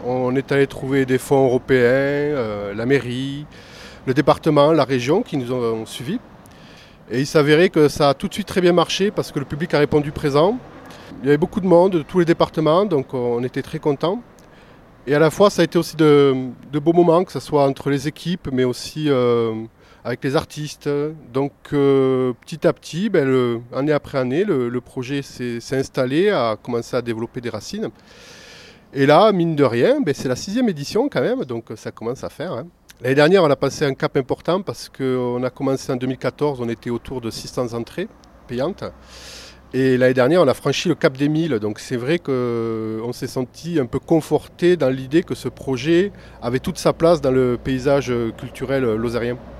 On est allé trouver des fonds européens, la mairie, le département, la région qui nous ont suivis. Et il s'avérait que ça a tout de suite très bien marché parce que le public a répondu présent. Il y avait beaucoup de monde de tous les départements, donc on était très contents. Et à la fois, ça a été aussi de beaux moments, que ce soit entre les équipes, mais aussi avec les artistes. Donc petit à petit, année après année, le projet s'est installé, a commencé à développer des racines. Et là, mine de rien, c'est la 6e édition quand même, donc ça commence à faire, hein. L'année dernière, on a passé un cap important parce qu'on a commencé en 2014, on était autour de 600 entrées payantes. Et l'année dernière, on a franchi le cap des 1000. Donc c'est vrai qu'on s'est senti un peu conforté dans l'idée que ce projet avait toute sa place dans le paysage culturel lozérien.